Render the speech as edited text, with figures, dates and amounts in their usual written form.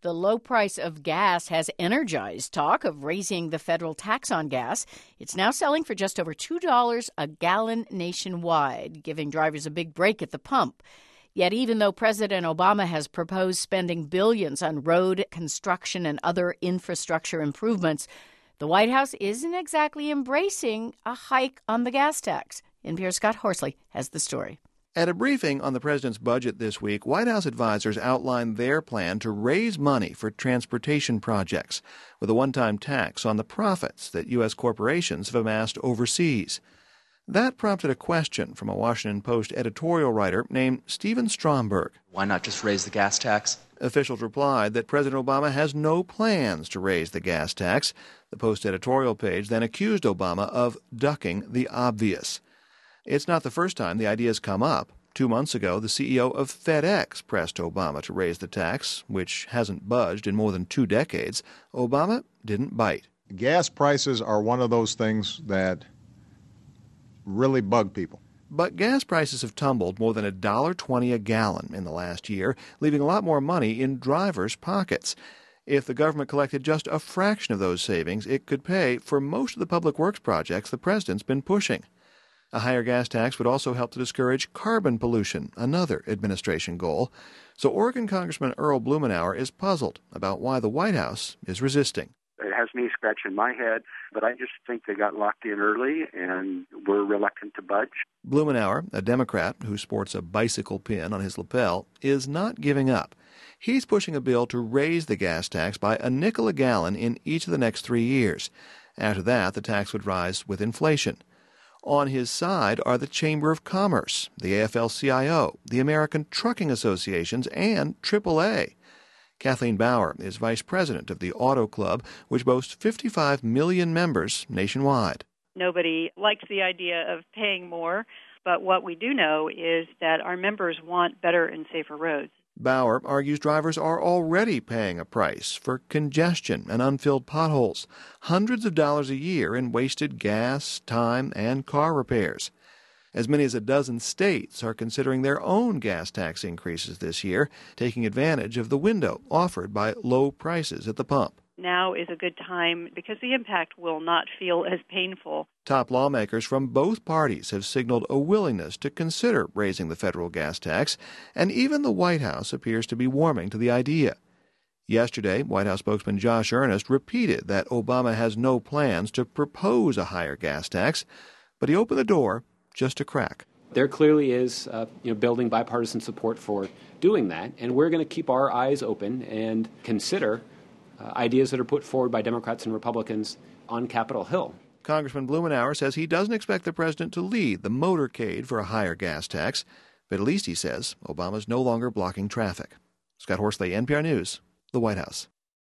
The low price of gas has energized talk of raising the federal tax on gas. It's now selling for just over $2 a gallon nationwide, giving drivers a big break at the pump. Yet even though President Obama has proposed spending billions on road construction and other infrastructure improvements, the White House isn't exactly embracing a hike on the gas tax. NPR's Scott Horsley has the story. At a briefing on the president's budget this week, White House advisors outlined their plan to raise money for transportation projects with a one-time tax on the profits that U.S. corporations have amassed overseas. That prompted a question from a Washington Post editorial writer named Stephen Stromberg. Why not just raise the gas tax? Officials replied that President Obama has no plans to raise the gas tax. The Post editorial page then accused Obama of ducking the obvious. It's not the first time the idea's come up. 2 months ago, the CEO of FedEx pressed Obama to raise the tax, which hasn't budged in more than 2 decades. Obama didn't bite. Gas prices are one of those things that really bug people. But gas prices have tumbled more than $1.20 a gallon in the last year, leaving a lot more money in drivers' pockets. If the government collected just a fraction of those savings, it could pay for most of the public works projects the president's been pushing. A higher gas tax would also help to discourage carbon pollution, another administration goal. So Oregon Congressman Earl Blumenauer is puzzled about why the White House is resisting. It has me scratching my head, but I just think they got locked in early and were reluctant to budge. Blumenauer, a Democrat who sports a bicycle pin on his lapel, is not giving up. He's pushing a bill to raise the gas tax by a nickel a gallon in each of the next 3 years. After that, the tax would rise with inflation. On his side are the Chamber of Commerce, the AFL-CIO, the American Trucking Associations, and AAA. Kathleen Bauer is vice president of the Auto Club, which boasts 55 million members nationwide. Nobody likes the idea of paying more, but what we do know is that our members want better and safer roads. Bauer argues drivers are already paying a price for congestion and unfilled potholes, hundreds of dollars a year in wasted gas, time, and car repairs. As many as a dozen states are considering their own gas tax increases this year, taking advantage of the window offered by low prices at the pump. Now is a good time because the impact will not feel as painful. Top lawmakers from both parties have signaled a willingness to consider raising the federal gas tax, and even the White House appears to be warming to the idea. Yesterday, White House spokesman Josh Earnest repeated that Obama has no plans to propose a higher gas tax, but he opened the door just a crack. There clearly is building bipartisan support for doing that, and we're going to keep our eyes open and consider ideas that are put forward by Democrats and Republicans on Capitol Hill. Congressman Blumenauer says he doesn't expect the president to lead the motorcade for a higher gas tax, but at least he says Obama's no longer blocking traffic. Scott Horsley, NPR News, the White House.